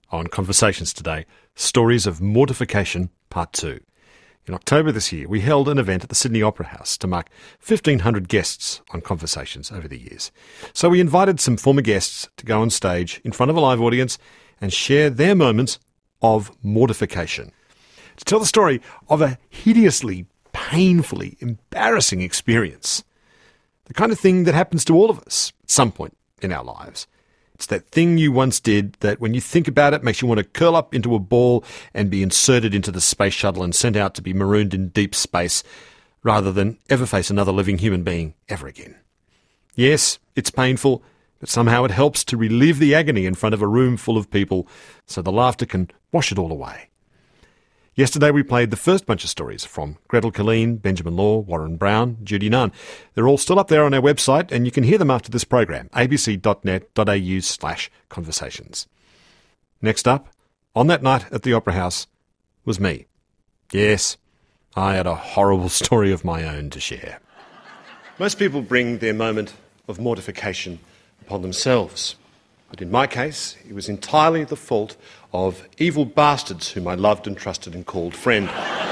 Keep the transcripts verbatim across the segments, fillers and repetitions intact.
On Conversations today, Stories of Mortification, Part two. In October this year, we held an event at the Sydney Opera House to mark fifteen hundred guests on Conversations over the years. So we invited some former guests to go on stage in front of a live audience and share their moments of mortification. To tell the story of a hideously, painfully embarrassing experience. The kind of thing that happens to all of us at some point in our lives. It's that thing you once did that when you think about it makes you want to curl up into a ball and be inserted into the space shuttle and sent out to be marooned in deep space rather than ever face another living human being ever again. Yes, it's painful, but somehow it helps to relive the agony in front of a room full of people so the laughter can wash it all away. Yesterday we played the first bunch of stories from Gretel Killeen, Benjamin Law, Warren Brown, Judy Nunn. They're all still up there on our website and you can hear them after this program, abc.net.au slash conversations. Next up, on that night at the Opera House, was me. Yes, I had a horrible story of my own to share. Most people bring their moment of mortification upon themselves. But in my case, it was entirely the fault of evil bastards whom I loved and trusted and called friend.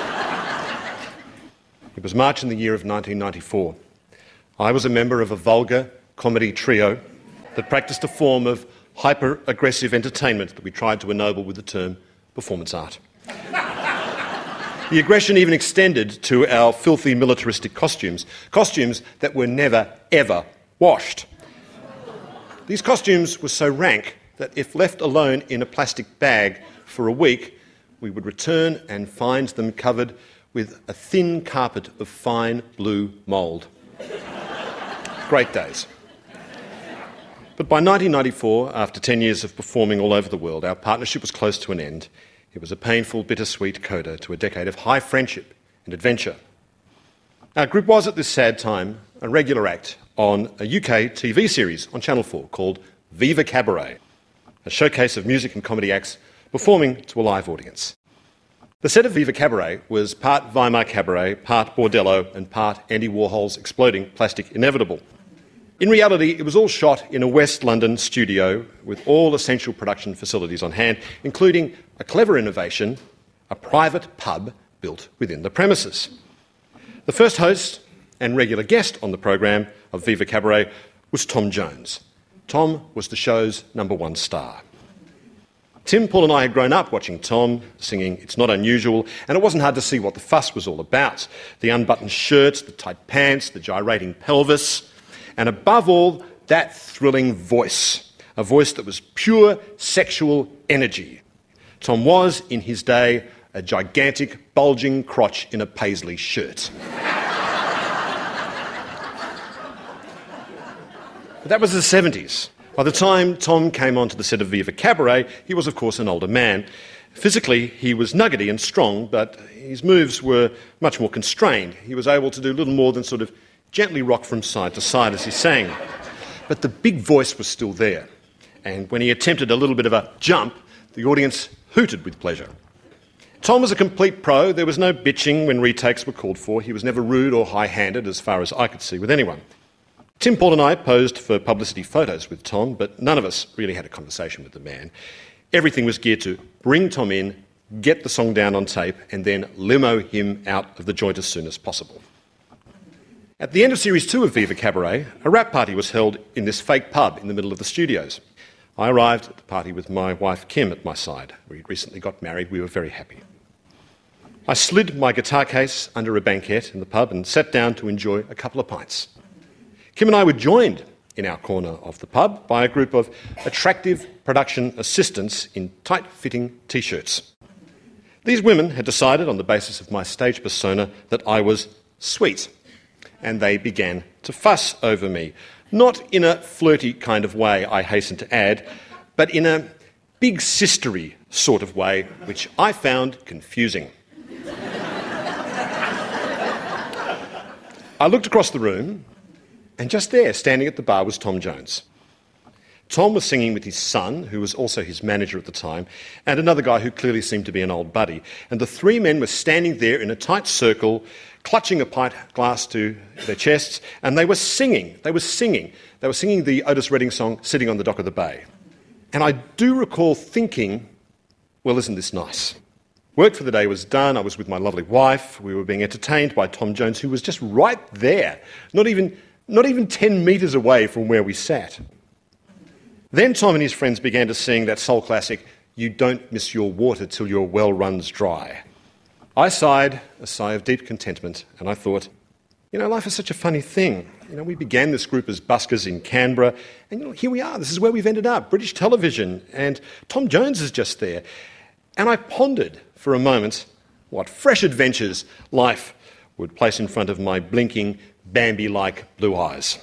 It was March in the year of nineteen ninety-four. I was a member of a vulgar comedy trio that practiced a form of hyper-aggressive entertainment that we tried to ennoble with the term performance art. The aggression even extended to our filthy militaristic costumes, costumes that were never, ever washed. These costumes were so rank that if left alone in a plastic bag for a week, we would return and find them covered with a thin carpet of fine blue mould. Great days. But by nineteen ninety-four, after ten years of performing all over the world, our partnership was close to an end. It was a painful, bittersweet coda to a decade of high friendship and adventure. Our group was, at this sad time, a regular act on a U K T V series on Channel four called Viva Cabaret, a showcase of music and comedy acts performing to a live audience. The set of Viva Cabaret was part Weimar Cabaret, part Bordello, and part Andy Warhol's exploding plastic inevitable. In reality, it was all shot in a West London studio with all essential production facilities on hand, including a clever innovation, a private pub built within the premises. The first host and regular guest on the programme of Viva Cabaret was Tom Jones. Tom was the show's number one star. Tim, Paul and I had grown up watching Tom singing It's Not Unusual, and it wasn't hard to see what the fuss was all about. The unbuttoned shirts, the tight pants, the gyrating pelvis, and above all, that thrilling voice, a voice that was pure sexual energy. Tom was, in his day, a gigantic, bulging crotch in a paisley shirt. But that was the seventies. By the time Tom came onto the set of Viva Cabaret, he was, of course, an older man. Physically, he was nuggety and strong, but his moves were much more constrained. He was able to do little more than sort of gently rock from side to side as he sang. But the big voice was still there. And when he attempted a little bit of a jump, the audience hooted with pleasure. Tom was a complete pro. There was no bitching when retakes were called for. He was never rude or high-handed, as far as I could see, with anyone. Tim, Paul and I posed for publicity photos with Tom, but none of us really had a conversation with the man. Everything was geared to bring Tom in, get the song down on tape, and then limo him out of the joint as soon as possible. At the end of Series two of Viva Cabaret, a rap party was held in this fake pub in the middle of the studios. I arrived at the party with my wife Kim at my side. We'd recently got married. We were very happy. I slid my guitar case under a banquette in the pub and sat down to enjoy a couple of pints. Kim and I were joined in our corner of the pub by a group of attractive production assistants in tight-fitting T-shirts. These women had decided on the basis of my stage persona that I was sweet, and they began to fuss over me. Not in a flirty kind of way, I hasten to add, but in a big sistery sort of way, which I found confusing. I looked across the room, and just there, standing at the bar, was Tom Jones. Tom was singing with his son, who was also his manager at the time, and another guy who clearly seemed to be an old buddy. And the three men were standing there in a tight circle, clutching a pint glass to their chests, and they were singing. They were singing. They were singing the Otis Redding song, Sitting on the Dock of the Bay. And I do recall thinking, well, isn't this nice? Work for the day was done. I was with my lovely wife. We were being entertained by Tom Jones, who was just right there, not even, not even ten metres away from where we sat. Then Tom and his friends began to sing that soul classic, "You Don't Miss Your Water Till Your Well Runs Dry." I sighed a sigh of deep contentment, and I thought, you know, life is such a funny thing. You know, we began this group as buskers in Canberra, and you know, here we are. This is where we've ended up, British television, and Tom Jones is just there. And I pondered for a moment what fresh adventures life would place in front of my blinking, Bambi-like blue eyes.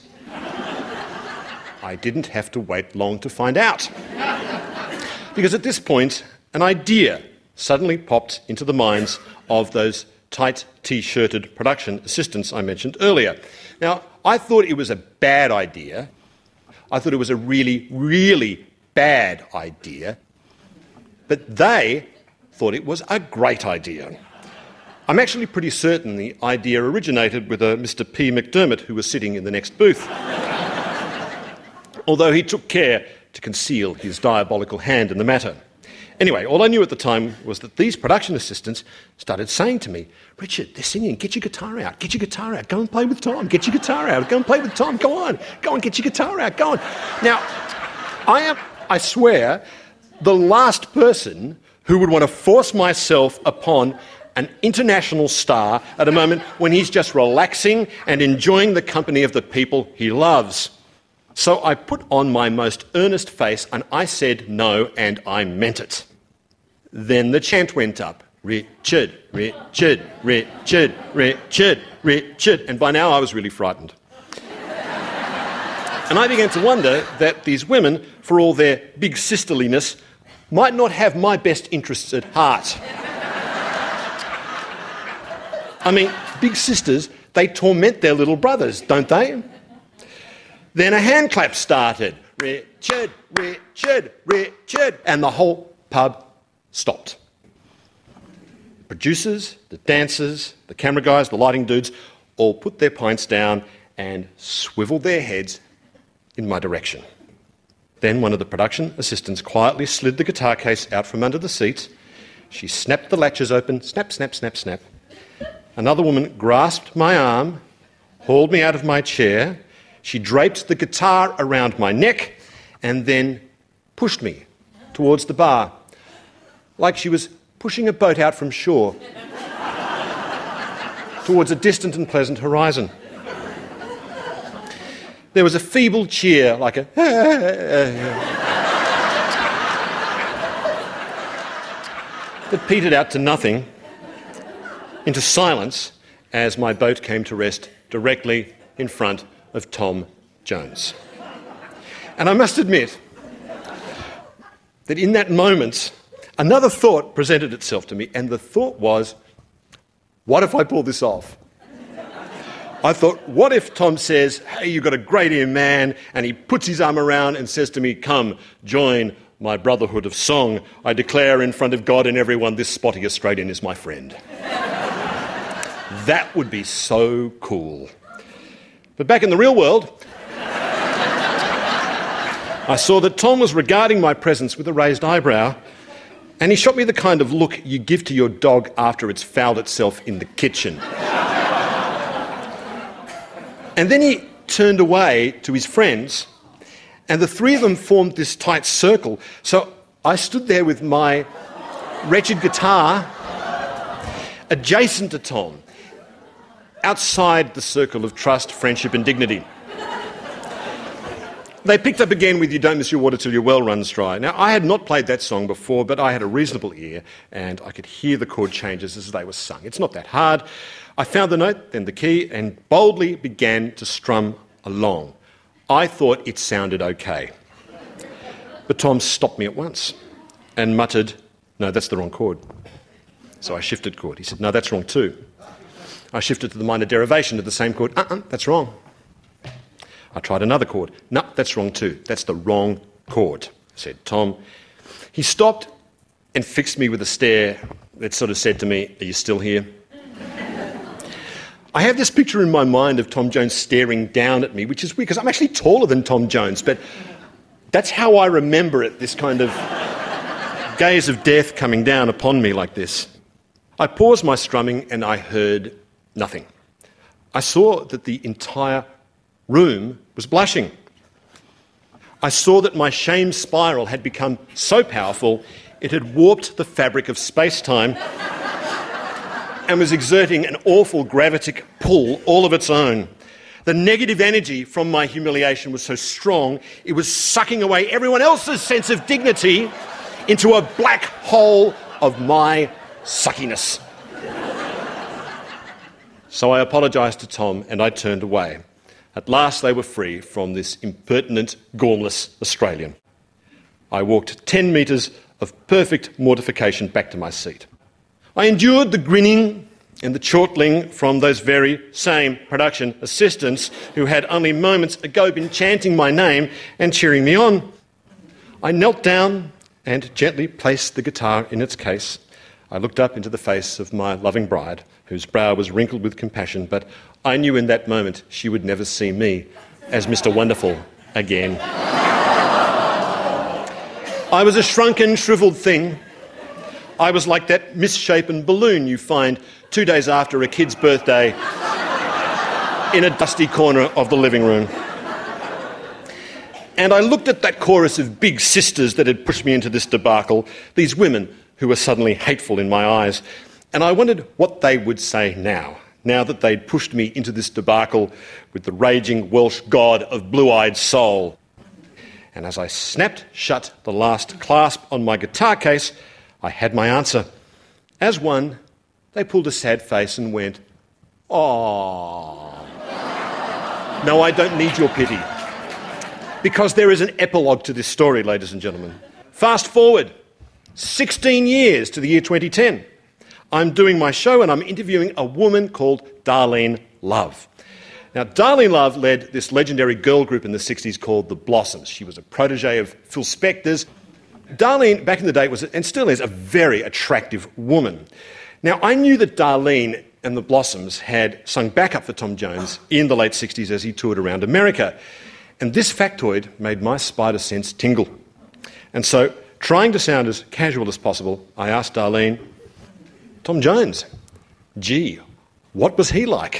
I didn't have to wait long to find out. Because at this point, an idea suddenly popped into the minds of those tight T-shirted production assistants I mentioned earlier. Now, I thought it was a bad idea. I thought it was a really, really bad idea. But they thought it was a great idea. I'm actually pretty certain the idea originated with a Mister P. McDermott, who was sitting in the next booth. Although he took care to conceal his diabolical hand in the matter. Anyway, all I knew at the time was that these production assistants started saying to me, "Richard, they're singing, get your guitar out, get your guitar out, go and play with Tom, get your guitar out, go and play with Tom, go on, go on, get your guitar out, go on." Now, I am, I swear, the last person who would want to force myself upon an international star at a moment when he's just relaxing and enjoying the company of the people he loves. So I put on my most earnest face and I said no, and I meant it. Then the chant went up. Richard, Richard, Richard, Richard, Richard. And by now I was really frightened. And I began to wonder that these women, for all their big sisterliness, might not have my best interests at heart. I mean, big sisters, they torment their little brothers, don't they? Then a hand clap started. Richard, Richard, Richard. And the whole pub stopped. Producers, the dancers, the camera guys, the lighting dudes all put their pints down and swiveled their heads in my direction. Then one of the production assistants quietly slid the guitar case out from under the seat. She snapped the latches open, snap, snap, snap, snap. Another woman grasped my arm, hauled me out of my chair. She draped the guitar around my neck and then pushed me towards the bar, like she was pushing a boat out from shore towards a distant and pleasant horizon. There was a feeble cheer, like a... that petered out to nothing, into silence, as my boat came to rest directly in front of Tom Jones. And I must admit that in that moment, another thought presented itself to me, and the thought was, what if I pull this off? I thought, what if Tom says, "Hey, you've got a great ear, man," and he puts his arm around and says to me, "Come, join my brotherhood of song. I declare in front of God and everyone, this spotty Australian is my friend." That would be so cool. But back in the real world, I saw that Tom was regarding my presence with a raised eyebrow, and he shot me the kind of look you give to your dog after it's fouled itself in the kitchen. And then he turned away to his friends, and the three of them formed this tight circle. So I stood there with my wretched guitar adjacent to Tom, outside the circle of trust, friendship and dignity. They picked up again with "You Don't Miss Your Water Till Your Well Runs Dry." Now, I had not played that song before, but I had a reasonable ear and I could hear the chord changes as they were sung. It's not that hard. I found the note, then the key, and boldly began to strum along. I thought it sounded okay. But Tom stopped me at once and muttered, "No, that's the wrong chord." So I shifted chord. He said, "No, that's wrong too." I shifted to the minor derivation of the same chord. Uh-uh, that's wrong. I tried another chord. No, that's wrong too. That's the wrong chord, said Tom. He stopped and fixed me with a stare that sort of said to me, "Are you still here?" I have this picture in my mind of Tom Jones staring down at me, which is weird because I'm actually taller than Tom Jones, but that's how I remember it, this kind of gaze of death coming down upon me like this. I paused my strumming and I heard nothing. I saw that the entire room was blushing. I saw that my shame spiral had become so powerful it had warped the fabric of space-time and was exerting an awful gravitic pull all of its own. The negative energy from my humiliation was so strong, it was sucking away everyone else's sense of dignity into a black hole of my suckiness. So I apologised to Tom and I turned away. At last they were free from this impertinent, gormless Australian. I walked ten metres of perfect mortification back to my seat. I endured the grinning and the chortling from those very same production assistants who had only moments ago been chanting my name and cheering me on. I knelt down and gently placed the guitar in its case. I looked up into the face of my loving bride, whose brow was wrinkled with compassion, but I knew in that moment she would never see me as Mister Wonderful again. I was a shrunken, shrivelled thing. I was like that misshapen balloon you find two days after a kid's birthday in a dusty corner of the living room. And I looked at that chorus of big sisters that had pushed me into this debacle, these women who were suddenly hateful in my eyes, and I wondered what they would say now, now that they'd pushed me into this debacle with the raging Welsh god of blue-eyed soul. And as I snapped shut the last clasp on my guitar case, I had my answer. As one, they pulled a sad face and went, "Aww." No, I don't need your pity. Because there is an epilogue to this story, ladies and gentlemen. Fast forward sixteen years to the year twenty ten. I'm doing my show and I'm interviewing a woman called Darlene Love. Now, Darlene Love led this legendary girl group in the sixties called The Blossoms. She was a protege of Phil Spector's. Darlene, back in the day, was, and still is, a very attractive woman. Now, I knew that Darlene and The Blossoms had sung backup for Tom Jones in the late sixties as he toured around America. And this factoid made my spider sense tingle. And so, trying to sound as casual as possible, I asked Darlene, "Tom Jones, gee, what was he like?"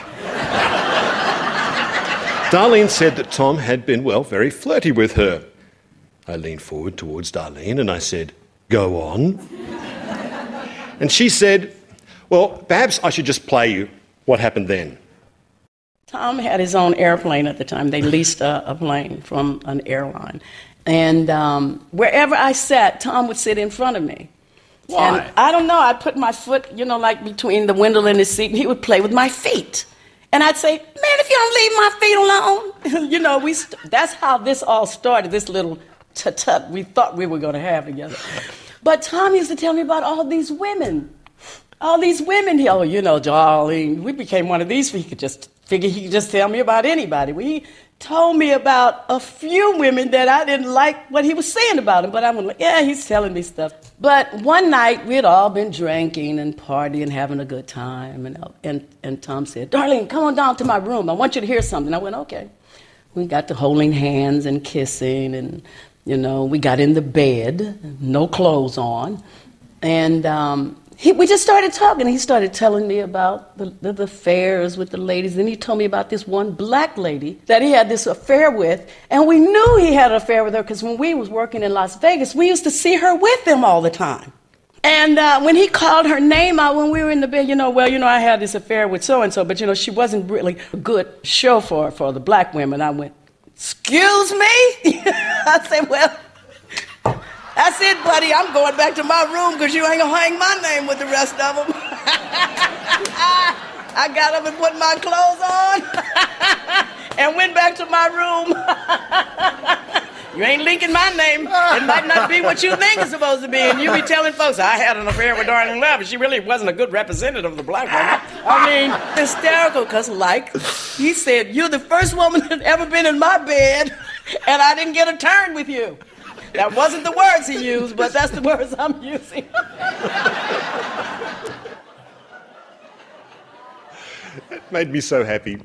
Darlene said that Tom had been, well, very flirty with her. I leaned forward towards Darlene and I said, "Go on." And she said, "Well, perhaps I should just play you what happened then." Tom had his own airplane at the time. They leased a, a plane from an airline. And um, wherever I sat, Tom would sit in front of me. Why? And I don't know. I'd put my foot, you know, like between the window and the seat, and he would play with my feet. And I'd say, "Man, if you don't leave my feet alone." you know, we st- that's how this all started, this little tut-tut we thought we were going to have together. But Tom used to tell me about all these women. All these women. He, oh, you know, Darlene, we became one of these. He could just figure he could just tell me about anybody. We told me about a few women that I didn't like what he was saying about them, but I was like, yeah, he's telling me stuff. But one night, we had all been drinking and partying, having a good time, and, and, and Tom said, "Darlene, come on down to my room. I want you to hear something." I went, okay. We got to holding hands and kissing, and, you know, we got in the bed, no clothes on, and um, He, we just started talking. He started telling me about the, the, the affairs with the ladies. Then he told me about this one black lady that he had this affair with. And we knew he had an affair with her because when we was working in Las Vegas, we used to see her with him all the time. And uh, when he called her name out when we were in the bed, you know, well, you know, I had this affair with so-and-so, but, you know, she wasn't really a good show for, for the black women. I went, "Excuse me?" I said, "Well, that's it, buddy. I'm going back to my room because you ain't going to hang my name with the rest of them." I got up and put my clothes on and went back to my room. You ain't linking my name. It might not be what you think it's supposed to be. And you be telling folks, I had an affair with Darlene Love, and she really wasn't a good representative of the black woman. I mean, hysterical, because like he said, "You're the first woman that ever been in my bed, and I didn't get a turn with you." That wasn't the words he used, but that's the words I'm using. It made me so happy.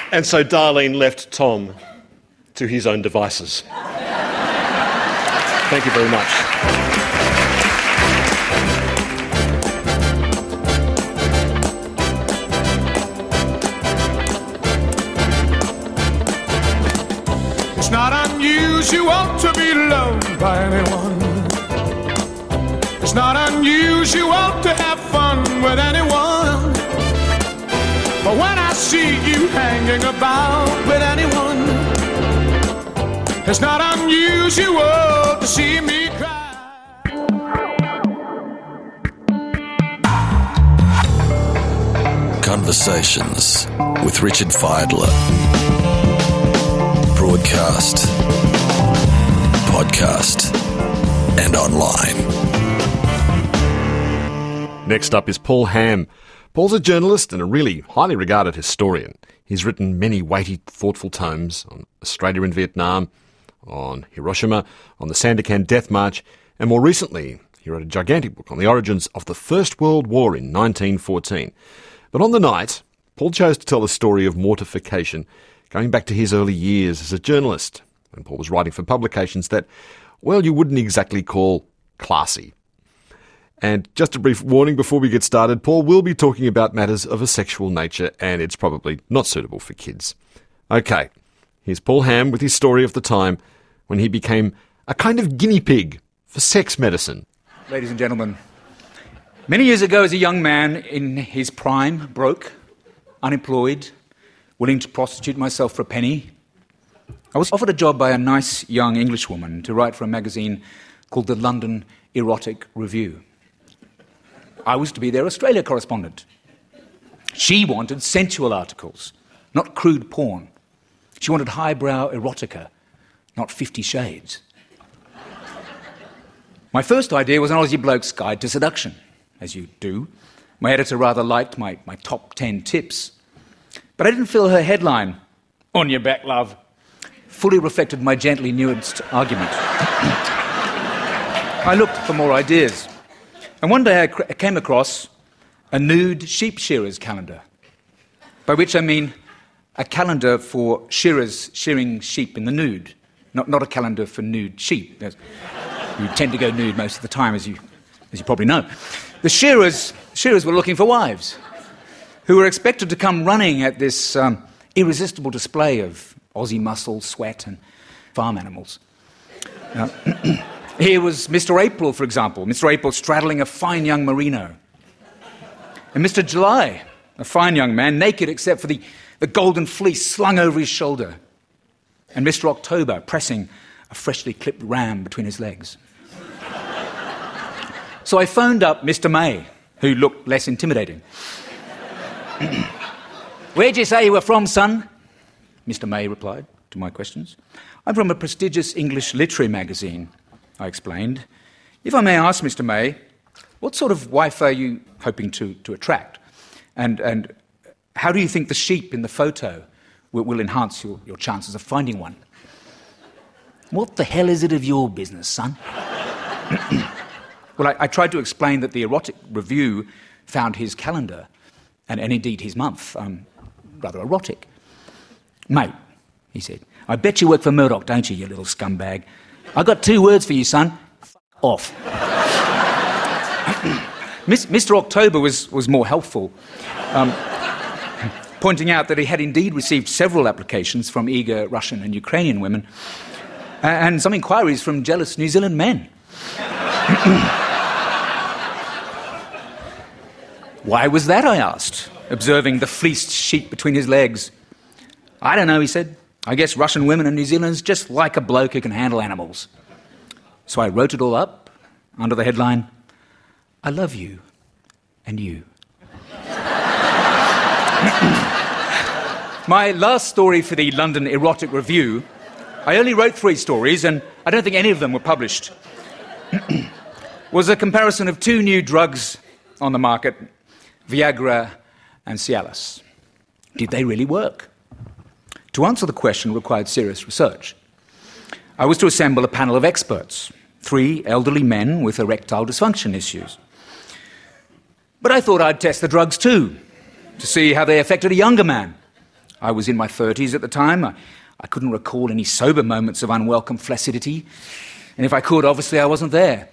And so Darlene left Tom to his own devices. Thank you very much. It's not unusual to be loved by anyone. It's not unusual to have fun with anyone. But when I see you hanging about with anyone, it's not unusual to see me cry. Conversations with Richard Fidler. Broadcast, podcast, and online. Next up is Paul Ham. Paul's a journalist and a really highly regarded historian. He's written many weighty, thoughtful tomes on Australia and Vietnam, on Hiroshima, on the Sandakan Death March, and more recently, he wrote a gigantic book on the origins of the First World War in nineteen fourteen. But on the night, Paul chose to tell the story of mortification, going back to his early years as a journalist, when Paul was writing for publications that, well, you wouldn't exactly call classy. And just a brief warning before we get started, Paul will be talking about matters of a sexual nature, and it's probably not suitable for kids. Okay, here's Paul Ham with his story of the time when he became a kind of guinea pig for sex medicine. Ladies and gentlemen, many years ago as a young man in his prime, broke, unemployed, willing to prostitute myself for a penny, I was offered a job by a nice young Englishwoman to write for a magazine called the London Erotic Review. I was to be their Australia correspondent. She wanted sensual articles, not crude porn. She wanted highbrow erotica, not Fifty Shades. My first idea was an Aussie bloke's guide to seduction, as you do. My editor rather liked my, my top ten tips. But I didn't feel her headline, "On your back, love," fully reflected my gently nuanced argument. I looked for more ideas. And one day I cr- came across a nude sheep shearers calendar, by which I mean a calendar for shearers shearing sheep in the nude, not, not a calendar for nude sheep. You tend to go nude most of the time, as you, as you probably know. The shearers, shearers were looking for wives who were expected to come running at this um, irresistible display of Aussie muscle, sweat, and farm animals. Uh, Here was Mister April, for example. Mister April straddling a fine young merino. And Mister July, a fine young man, naked except for the, the golden fleece slung over his shoulder. And Mister October pressing a freshly clipped ram between his legs. So I phoned up Mister May, who looked less intimidating. "Where'd you say you were from, son?" Mister May replied to my questions. "I'm from a prestigious English literary magazine," I explained. "If I may ask, Mister May, what sort of wife are you hoping to, to attract? And, and how do you think the sheep in the photo will, will enhance your, your chances of finding one?" "What the hell is it of your business, son?" Well, I, I tried to explain that the Erotic Review found his calendar, and, and indeed his month, um, rather erotic. "Mate," he said, "I bet you work for Murdoch, don't you, you little scumbag? I got two words for you, son. F*** off." Mister October was, was more helpful, um, pointing out that he had indeed received several applications from eager Russian and Ukrainian women, and some inquiries from jealous New Zealand men. "Why was that?" I asked, observing the fleeced sheep between his legs. "I don't know," he said. "I guess Russian women and New Zealanders just like a bloke who can handle animals." So I wrote it all up under the headline, "I love you and you." My last story for the London Erotic Review, I only wrote three stories and I don't think any of them were published, was a comparison of two new drugs on the market, Viagra and Cialis. Did they really work? To answer the question required serious research. I was to assemble a panel of experts, three elderly men with erectile dysfunction issues. But I thought I'd test the drugs too, to see how they affected a younger man, I was in my thirties at the time. I, I couldn't recall any sober moments of unwelcome flaccidity. And if I could, obviously I wasn't there.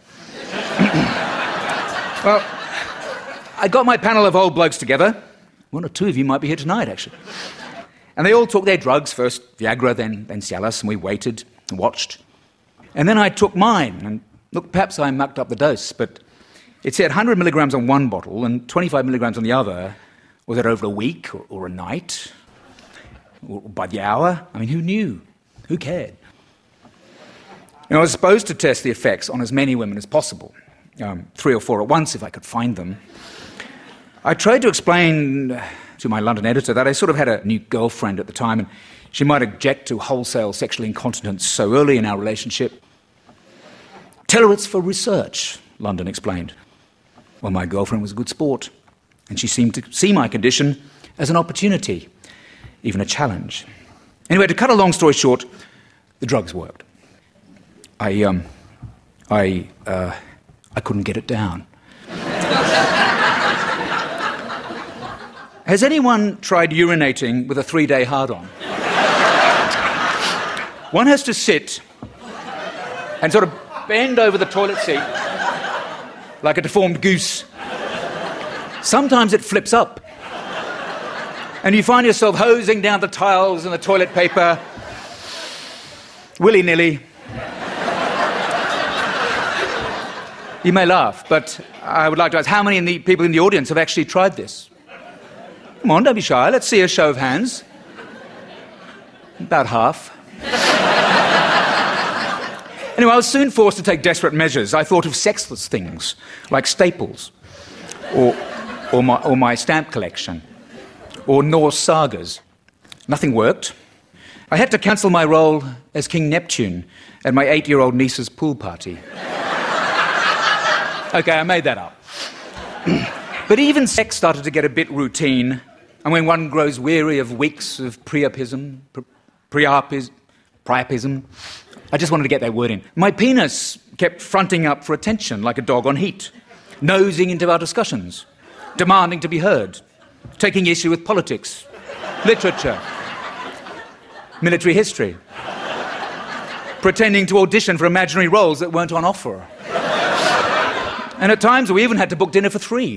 Well, I got my panel of old blokes together. One or two of you might be here tonight, actually. And they all took their drugs, first Viagra, then, then Cialis, and we waited and watched. And then I took mine, and look, perhaps I mucked up the dose, but it said one hundred milligrams on one bottle and twenty-five milligrams on the other. Was it over a week or, or a night? Or by the hour? I mean, who knew? Who cared? You know, I was supposed to test the effects on as many women as possible. Um, three or four at once, if I could find them. I tried to explain to my London editor that I sort of had a new girlfriend at the time, and she might object to wholesale sexual incontinence so early in our relationship. Tell her it's for research, London explained. Well, my girlfriend was a good sport, and she seemed to see my condition as an opportunity, even a challenge. Anyway, to cut a long story short, the drugs worked. I, um, I, uh, I couldn't get it down. Has anyone tried urinating with a three-day hard-on? One has to sit and sort of bend over the toilet seat like a deformed goose. Sometimes it flips up, and you find yourself hosing down the tiles and the toilet paper willy-nilly. You may laugh, but I would like to ask, how many of the people in the audience have actually tried this? Come on, don't be shy. Let's see a show of hands. About half. Anyway, I was soon forced to take desperate measures. I thought of sexless things, like staples, or, or, my, or my stamp collection, or Norse sagas. Nothing worked. I had to cancel my role as King Neptune at my eight-year-old niece's pool party. Okay, I made that up. But even sex started to get a bit routine, and when one grows weary of weeks of priapism, priapism, priapism, I just wanted to get that word in. My penis kept fronting up for attention like a dog on heat, nosing into our discussions, demanding to be heard, taking issue with politics, literature, military history, pretending to audition for imaginary roles that weren't on offer. And at times we even had to book dinner for three.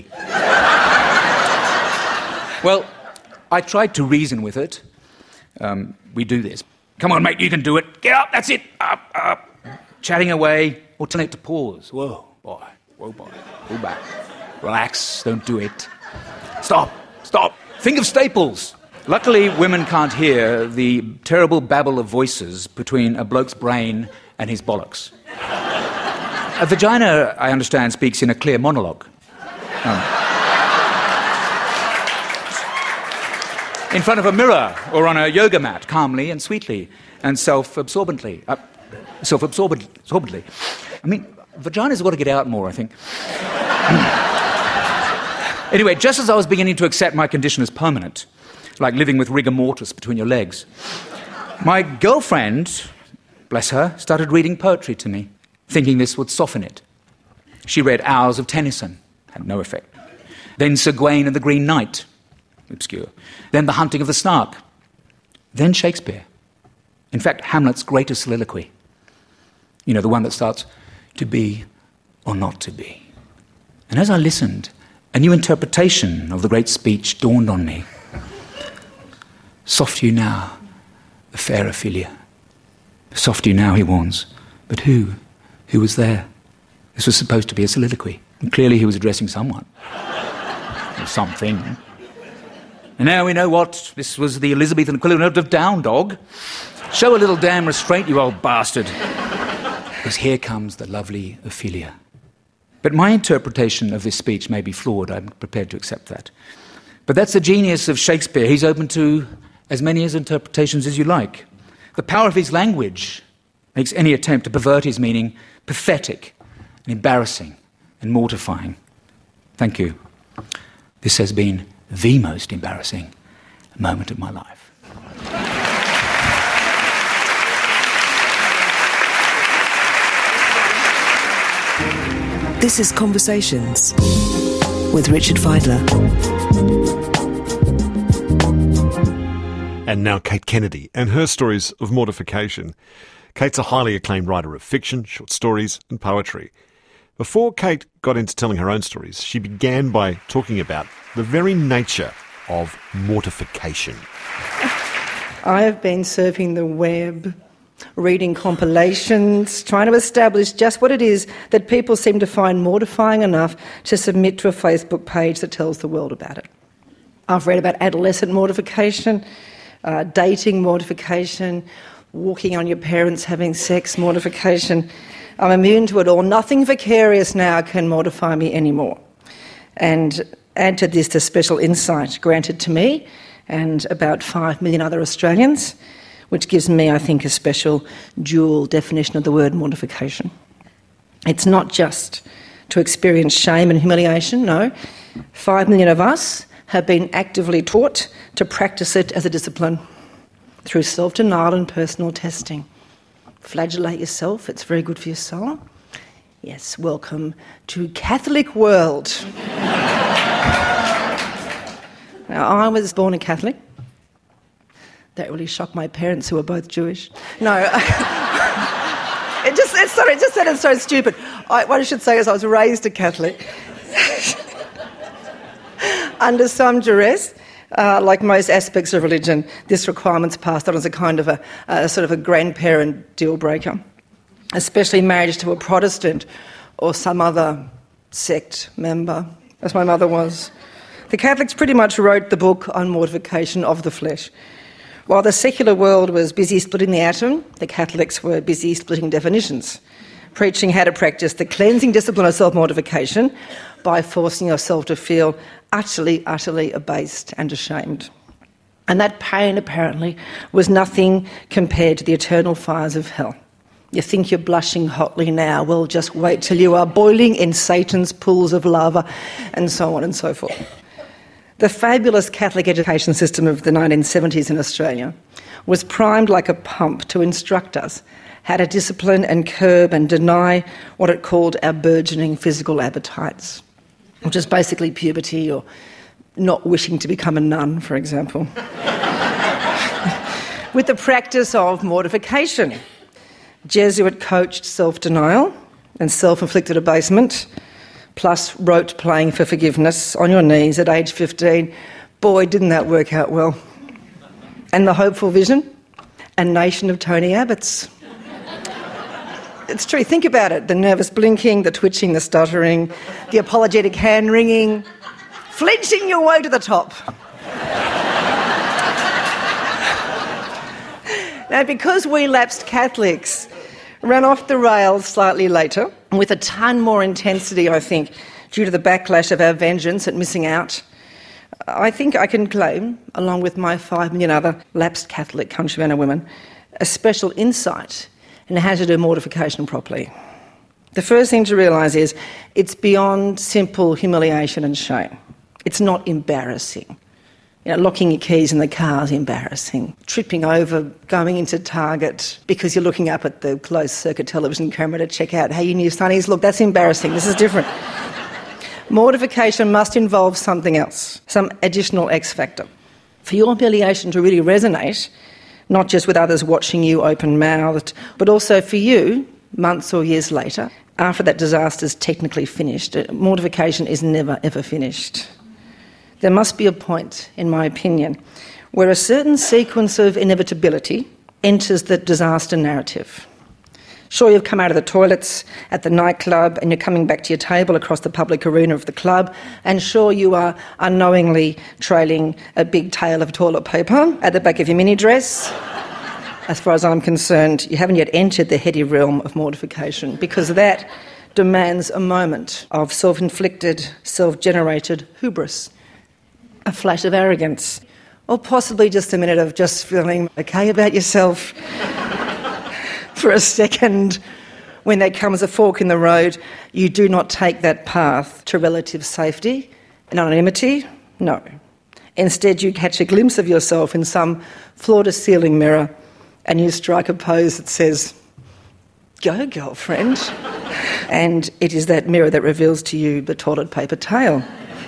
Well, I tried to reason with it. Um, we do this. Come on, mate, you can do it. Get up, that's it. Up, up. Chatting away, or telling it to pause. Whoa, boy, whoa, boy. Pull back. Relax, don't do it. Stop, stop. Think of staples. Luckily, women can't hear the terrible babble of voices between a bloke's brain and his bollocks. A vagina, I understand, speaks in a clear monologue. Um, in front of a mirror or on a yoga mat, calmly and sweetly and self-absorbently. Uh, self-absorbently. I mean, vaginas ought to get out more, I think. Anyway, just as I was beginning to accept my condition as permanent, like living with rigor mortis between your legs, my girlfriend, bless her, started reading poetry to me, thinking this would soften it. She read Hours of Tennyson, had no effect. Then Sir Gawain and the Green Knight, obscure. Then The Hunting of the Snark. Then Shakespeare. In fact, Hamlet's greatest soliloquy. You know, the one that starts, to be or not to be. And as I listened, a new interpretation of the great speech dawned on me. Soft you now, the fair Ophelia. Soft you now, he warns. But who? Who was there? This was supposed to be a soliloquy. And clearly he was addressing someone. Or something. And now we know what. This was the Elizabethan equivalent of down dog. Show a little damn restraint, you old bastard. Because here comes the lovely Ophelia. But my interpretation of this speech may be flawed. I'm prepared to accept that. But that's the genius of Shakespeare. He's open to as many as interpretations as you like. The power of his language makes any attempt to pervert his meaning pathetic and embarrassing and mortifying. Thank you. This has been the most embarrassing moment of my life. This is Conversations with Richard Fidler. And now Kate Kennedy and her stories of mortification. Kate's a highly acclaimed writer of fiction, short stories and poetry. Before Kate got into telling her own stories, she began by talking about the very nature of mortification. I have been surfing the web, reading compilations, trying to establish just what it is that people seem to find mortifying enough to submit to a Facebook page that tells the world about it. I've read about adolescent mortification, uh, dating mortification, walking on your parents having sex mortification. I'm immune to it all. Nothing vicarious now can mortify me anymore. And add to this the special insight granted to me and about five million other Australians, which gives me, I think, a special dual definition of the word mortification. It's not just to experience shame and humiliation, no. Five million of us have been actively taught to practice it as a discipline through self-denial and personal testing. Flagellate yourself, it's very good for your soul. Yes, welcome to Catholic world. Now, I was born a Catholic. That really shocked my parents, who were both Jewish. No, it just, it's, sorry, it just sounded so stupid. I, what I should say is I was raised a Catholic. Under some duress, uh, like most aspects of religion, this requirement's passed on as a kind of a, a sort of a grandparent deal breaker, especially marriage to a Protestant or some other sect member, as my mother was. The Catholics pretty much wrote the book on mortification of the flesh. While the secular world was busy splitting the atom, the Catholics were busy splitting definitions, preaching how to practice the cleansing discipline of self-mortification by forcing yourself to feel utterly, utterly abased and ashamed. And that pain, apparently, was nothing compared to the eternal fires of hell. You think you're blushing hotly now, well, just wait till you are boiling in Satan's pools of lava, and so on and so forth. The fabulous Catholic education system of the nineteen seventies in Australia was primed like a pump to instruct us how to discipline and curb and deny what it called our burgeoning physical appetites, which is basically puberty or not wishing to become a nun, for example, with the practice of mortification, Jesuit-coached self-denial and self-inflicted abasement, plus rote playing for forgiveness on your knees at age fifteen. Boy, didn't that work out well. And the hopeful vision? A nation of Tony Abbotts. It's true, think about it. The nervous blinking, the twitching, the stuttering, the apologetic hand-wringing, flinching your way to the top. Now, because we lapsed Catholics ran off the rails slightly later, with a ton more intensity, I think, due to the backlash of our vengeance at missing out, I think I can claim, along with my five million other lapsed Catholic countrymen and women, a special insight in how to do mortification properly. The first thing to realise is it's beyond simple humiliation and shame. It's not embarrassing. You know, locking your keys in the car is embarrassing. Tripping over, going into Target because you're looking up at the closed-circuit television camera to check out how your new sunnies look, that's embarrassing. This is different. Mortification must involve something else, some additional X factor. For your humiliation to really resonate, not just with others watching you open-mouthed, but also for you, months or years later, after that disaster's technically finished. Mortification is never, ever finished. There must be a point, in my opinion, where a certain sequence of inevitability enters the disaster narrative. Sure, you've come out of the toilets at the nightclub and you're coming back to your table across the public arena of the club, and sure, you are unknowingly trailing a big tail of toilet paper at the back of your mini dress. As far as I'm concerned, you haven't yet entered the heady realm of mortification, because that demands a moment of self-inflicted, self-generated hubris. A flash of arrogance, or possibly just a minute of just feeling okay about yourself for a second. When there comes a fork in the road, you do not take that path to relative safety and anonymity. No. Instead, you catch a glimpse of yourself in some floor-to-ceiling mirror and you strike a pose that says, "Go, girlfriend." And it is that mirror that reveals to you the toilet paper tail.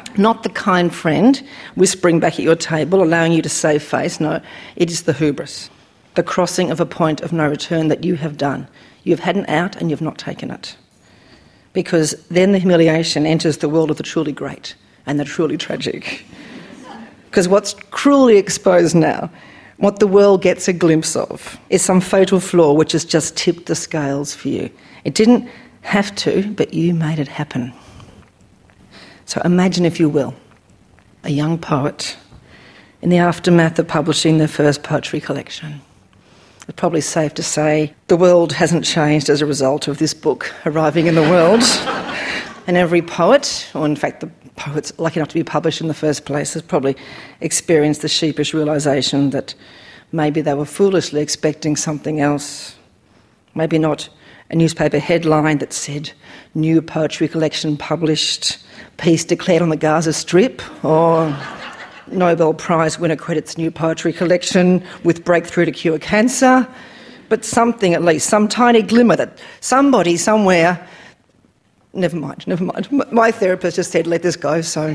Not the kind friend whispering back at your table, allowing you to save face. No, it is the hubris, the crossing of a point of no return that you have done. You've had an out and you've not taken it. Because then the humiliation enters the world of the truly great and the truly tragic. Because what's cruelly exposed now, what the world gets a glimpse of, is some fatal flaw which has just tipped the scales for you. It didn't have to, but you made it happen. So imagine, if you will, a young poet in the aftermath of publishing their first poetry collection. It's probably safe to say the world hasn't changed as a result of this book arriving in the world. And every poet, or in fact the poets lucky enough to be published in the first place, has probably experienced the sheepish realisation that maybe they were foolishly expecting something else. Maybe not a newspaper headline that said, new poetry collection published, peace declared on the Gaza Strip, or Nobel Prize winner credits new poetry collection with breakthrough to cure cancer. But something, at least, some tiny glimmer that somebody somewhere... Never mind, never mind. My therapist just said, let this go, so...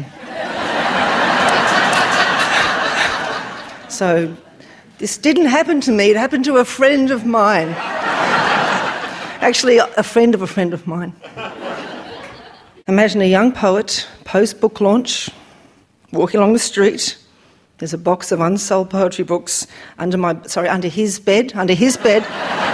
so, this didn't happen to me, it happened to a friend of mine. Actually, a friend of a friend of mine. Imagine a young poet, post-book launch, walking along the street. There's a box of unsold poetry books under my, sorry, under his bed, under his bed.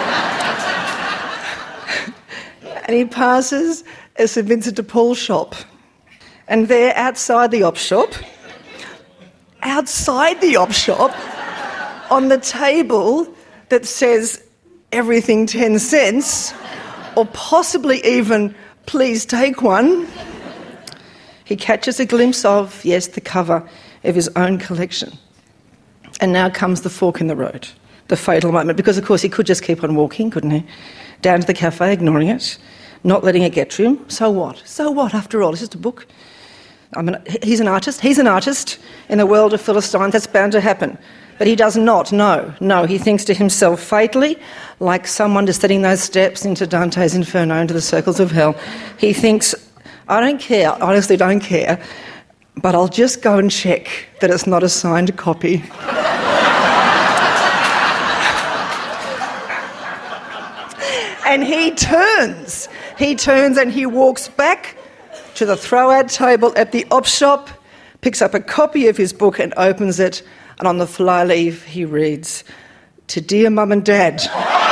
And he passes a St Vincent de Paul shop. And there, outside the op shop, outside the op shop, on the table that says everything ten cents, or possibly even please take one, he catches a glimpse of, yes, the cover of his own collection. And now comes the fork in the road, the fatal moment, because of course he could just keep on walking, couldn't he? Down to the cafe, ignoring it, not letting it get to him. So what? So what, after all? It's just a book. I mean, he's an artist. He's an artist in the world of Philistines. That's bound to happen. But he does not, no, no. He thinks to himself fatally, like someone descending those steps into Dante's Inferno, into the circles of hell. He thinks, I don't care, I honestly don't care, but I'll just go and check that it's not a signed copy. And he turns. He turns and he walks back to the throw-out table at the op shop, picks up a copy of his book and opens it, and on the flyleaf he reads, "To dear Mum and Dad."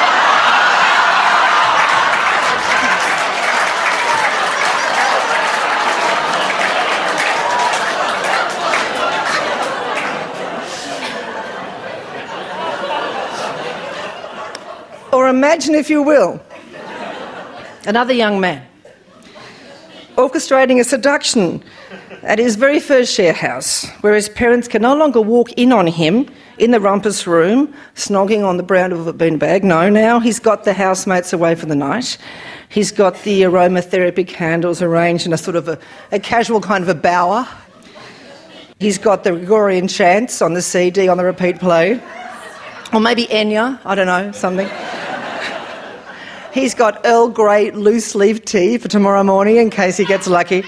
Or imagine, if you will, another young man orchestrating a seduction at his very first share house, where his parents can no longer walk in on him in the rumpus room, snogging on the brown of a beanbag. No, now he's got the housemates away for the night. He's got the aromatherapy candles arranged in a sort of a, a casual kind of a bower. He's got the Gregorian chants on the C D on the repeat play. Or maybe Enya, I don't know, something. He's got Earl Grey loose-leaf tea for tomorrow morning in case he gets lucky.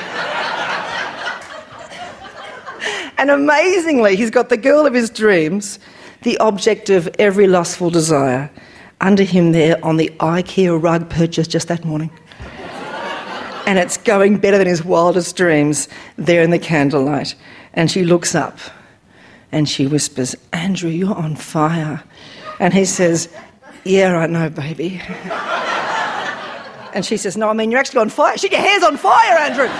And amazingly, he's got the girl of his dreams, the object of every lustful desire, under him there on the IKEA rug purchased just that morning. And it's going better than his wildest dreams there in the candlelight. And she looks up and she whispers, "Andrew, you're on fire." And he says, "Yeah, I know, baby." And she says, "No, I mean, you're actually on fire. Shake your hands on fire, Andrew."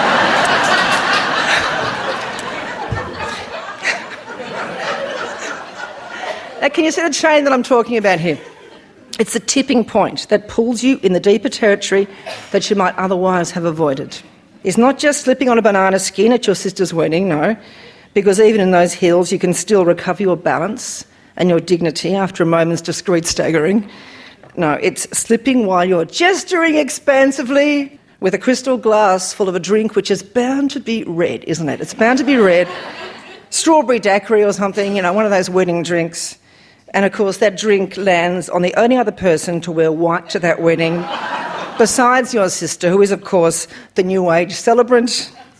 Now, can you see the chain that I'm talking about here? It's the tipping point that pulls you in the deeper territory that you might otherwise have avoided. It's not just slipping on a banana skin at your sister's wedding, no, because even in those hills you can still recover your balance and your dignity after a moment's discreet staggering. No, it's slipping while you're gesturing expansively with a crystal glass full of a drink which is bound to be red, isn't it? It's bound to be red. Strawberry daiquiri or something, you know, one of those wedding drinks. And of course that drink lands on the only other person to wear white to that wedding, besides your sister, who is of course the New Age celebrant.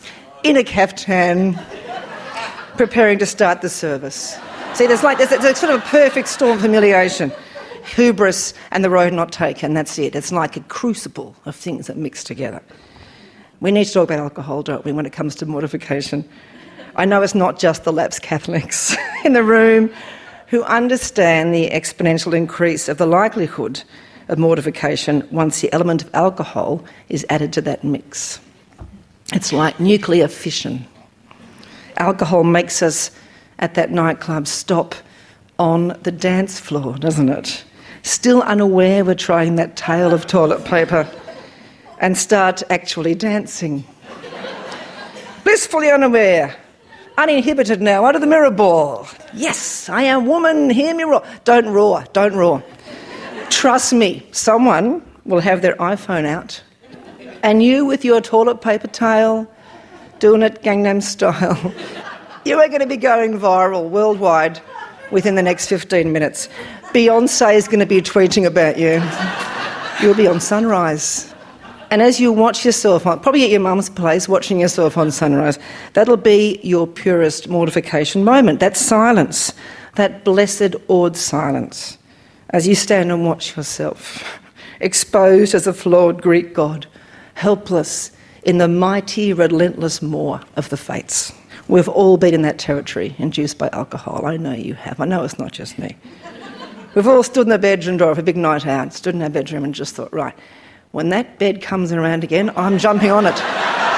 in a caftan, preparing to start the service. See, there's like there's, there's sort of a perfect storm of humiliation, hubris, and the road not taken. That's it. It's like a crucible of things that mix together. We need to talk about alcohol, don't we, when it comes to mortification? I know it's not just the lapsed Catholics in the room who understand the exponential increase of the likelihood of mortification once the element of alcohol is added to that mix. It's like nuclear fission. Alcohol makes us, at that nightclub, stop on the dance floor, doesn't it? Still unaware we're trying that tail of toilet paper, and start actually dancing. Blissfully unaware. Uninhibited now, under the mirror ball. Yes, I am woman, hear me roar. Don't roar, don't roar. Trust me, someone will have their iPhone out, and you with your toilet paper tail, doing it Gangnam style, you are going to be going viral worldwide within the next fifteen minutes. Beyonce is going to be tweeting about you. You'll be on Sunrise. And as you watch yourself, on, probably at your mum's place, watching yourself on Sunrise, that'll be your purest mortification moment, that silence, that blessed, awed silence, as you stand and watch yourself, exposed as a flawed Greek god, helpless in the mighty, relentless maw of the fates. We've all been in that territory, induced by alcohol. I know you have. I know it's not just me. We've all stood in the bedroom door of a big night out, stood in our bedroom and just thought, right, when that bed comes around again, I'm jumping on it.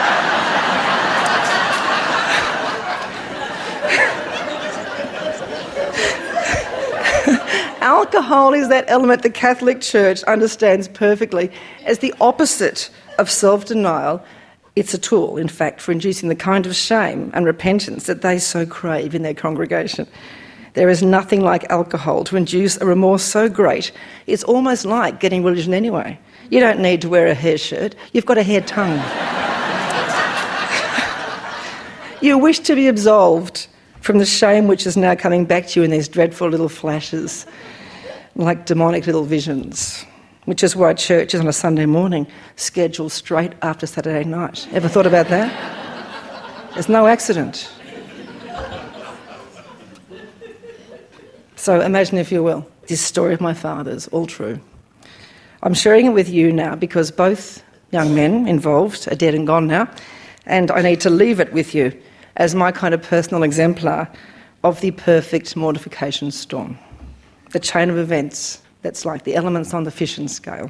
Alcohol is that element the Catholic Church understands perfectly as the opposite of self-denial. It's a tool, in fact, for inducing the kind of shame and repentance that they so crave in their congregation. There is nothing like alcohol to induce a remorse so great, it's almost like getting religion anyway. You don't need to wear a hair shirt, you've got a hair tongue. You wish to be absolved from the shame which is now coming back to you in these dreadful little flashes, like demonic little visions, which is why church is on a Sunday morning, scheduled straight after Saturday night. Ever thought about that? There's no accident. So imagine, if you will, this story of my father's, all true. I'm sharing it with you now because both young men involved are dead and gone now, and I need to leave it with you as my kind of personal exemplar of the perfect mortification storm, the chain of events that's like the elements on the fission scale.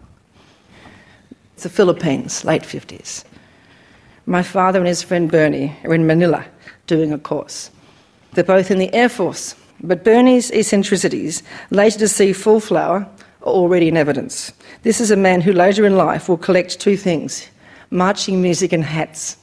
It's the Philippines, late fifties. My father and his friend Bernie are in Manila doing a course. They're both in the Air Force, but Bernie's eccentricities, later to see full flower, are already in evidence. This is a man who later in life will collect two things, marching music and hats.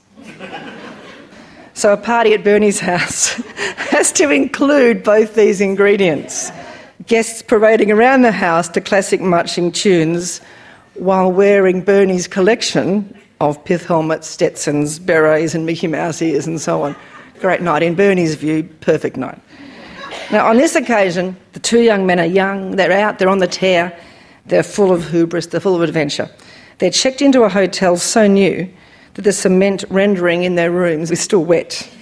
So a party at Bernie's house has to include both these ingredients. Guests parading around the house to classic marching tunes while wearing Bernie's collection of pith helmets, Stetsons, berets and Mickey Mouse ears and so on. Great night. In Bernie's view, perfect night. Now, on this occasion, the two young men are young, they're out, they're on the tear, they're full of hubris, they're full of adventure. They're checked into a hotel so new that the cement rendering in their rooms is still wet.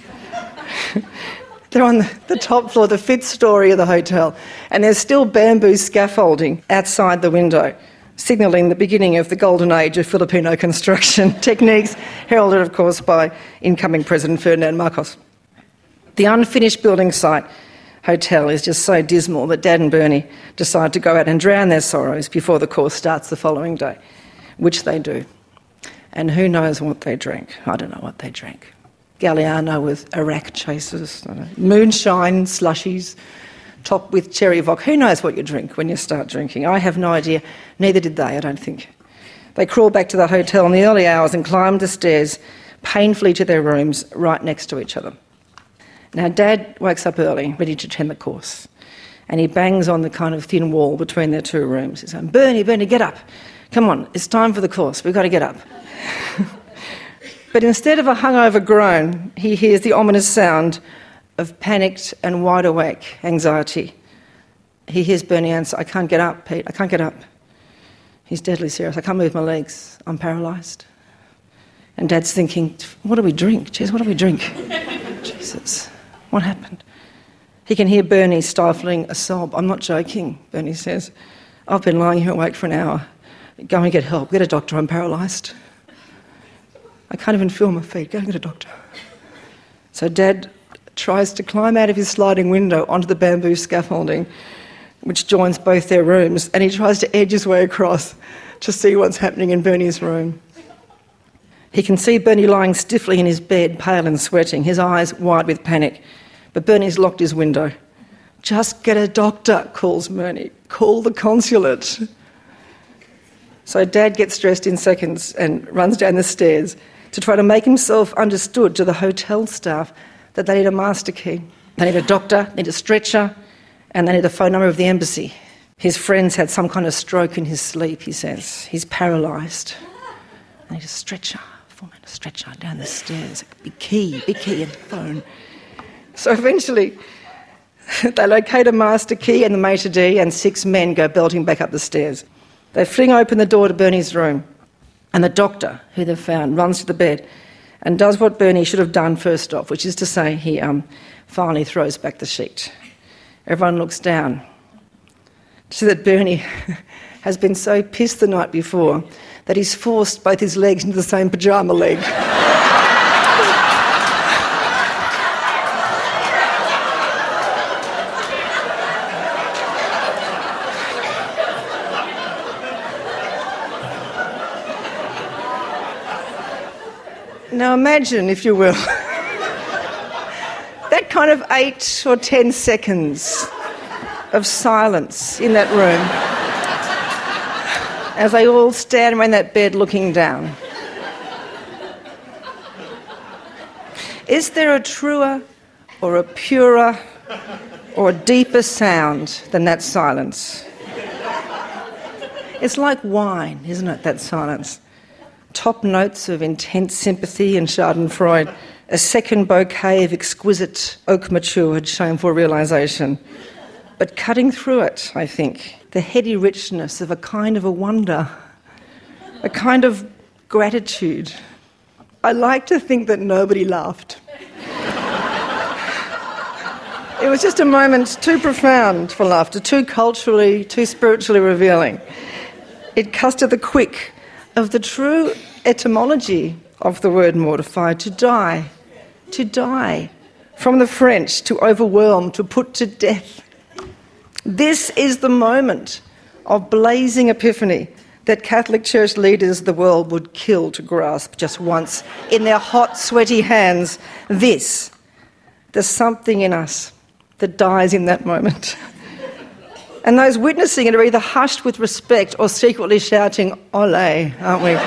They're on the, the top floor, the fifth story of the hotel, and there's still bamboo scaffolding outside the window, signalling the beginning of the golden age of Filipino construction techniques, heralded, of course, by incoming President Ferdinand Marcos. The unfinished building site hotel is just so dismal that Dad and Bernie decide to go out and drown their sorrows before the course starts the following day, which they do. And who knows what they drank? I don't know what they drank. Galliano with Iraq chasers, I don't know, moonshine slushies, topped with cherry vodka. Who knows what you drink when you start drinking? I have no idea. Neither did they, I don't think. They crawled back to the hotel in the early hours and climbed the stairs painfully to their rooms right next to each other. Now, Dad wakes up early, ready to attend the course, and he bangs on the kind of thin wall between their two rooms. He's saying, Bernie, Bernie, get up. Come on, it's time for the course. We've got to get up. But instead of a hungover groan, he hears the ominous sound of panicked and wide-awake anxiety. He hears Bernie answer, I can't get up, Pete, I can't get up. He's deadly serious. I can't move my legs. I'm paralysed. And Dad's thinking, what do we drink? Jeez, what do we drink? Jesus, what happened? He can hear Bernie stifling a sob. I'm not joking, Bernie says. I've been lying here awake for an hour. Go and get help. Get a doctor. I'm paralysed. I can't even feel my feet. Go and get a doctor. So Dad tries to climb out of his sliding window onto the bamboo scaffolding, which joins both their rooms, and he tries to edge his way across to see what's happening in Bernie's room. He can see Bernie lying stiffly in his bed, pale and sweating, his eyes wide with panic. But Bernie's locked his window. Just get a doctor, calls Bernie. Call the consulate. So Dad gets dressed in seconds and runs down the stairs to try to make himself understood to the hotel staff that they need a master key. They need a doctor, need a stretcher, and they need the phone number of the embassy. His friend's had some kind of stroke in his sleep, he says. He's paralysed. They need a stretcher, four-man a stretcher down the stairs. Big key, big key and phone. So eventually they locate a master key and the maitre d', and six men go belting back up the stairs. They fling open the door to Bernie's room, and the doctor, who they've found, runs to the bed and does what Bernie should have done first off, which is to say he um, finally throws back the sheet. Everyone looks down to see that Bernie has been so pissed the night before that he's forced both his legs into the same pyjama leg. Now imagine, if you will, that kind of eight or ten seconds of silence in that room as they all stand around that bed looking down. Is there a truer or a purer or a deeper sound than that silence? It's like wine, isn't it, that silence? Top notes of intense sympathy and schadenfreude, a second bouquet of exquisite oak matured shameful realisation. But cutting through it, I think, the heady richness of a kind of a wonder, a kind of gratitude. I like to think that nobody laughed. It was just a moment too profound for laughter, too culturally, too spiritually revealing. It cuts to the quick of the true etymology of the word mortify, to die, to die, from the French, to overwhelm, to put to death. This is the moment of blazing epiphany that Catholic Church leaders of the world would kill to grasp just once in their hot, sweaty hands. This, there's something in us that dies in that moment. And those witnessing it are either hushed with respect or secretly shouting, "Olé," aren't we?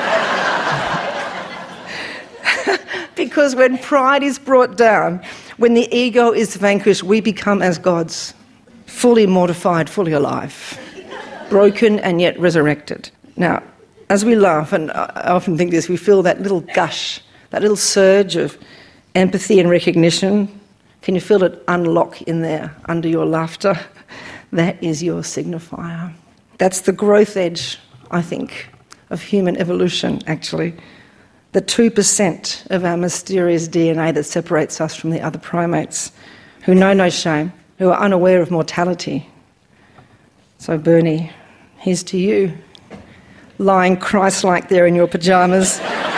Because when pride is brought down, when the ego is vanquished, we become as gods, fully mortified, fully alive, broken and yet resurrected. Now, as we laugh, and I often think this, we feel that little gush, that little surge of empathy and recognition. Can you feel it unlock in there under your laughter? That is your signifier. That's the growth edge, I think, of human evolution, actually. The two percent of our mysterious D N A that separates us from the other primates, who know no shame, who are unaware of mortality. So, Bernie, here's to you, lying Christ-like there in your pyjamas,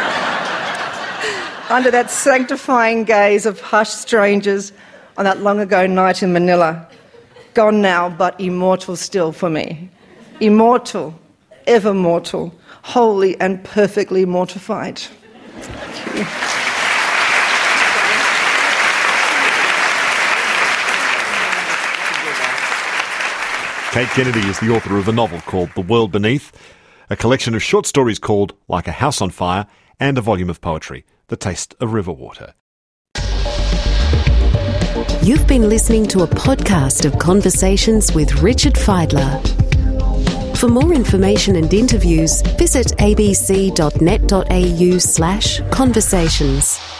under that sanctifying gaze of hushed strangers on that long-ago night in Manila. Gone now, but immortal still for me. Immortal, ever mortal, wholly and perfectly mortified. Thank you. Kate Kennedy is the author of a novel called The World Beneath, a collection of short stories called Like a House on Fire, and a volume of poetry, The Taste of River Water. You've been listening to a podcast of Conversations with Richard Fidler. For more information and interviews, visit abc.net.au slash conversations.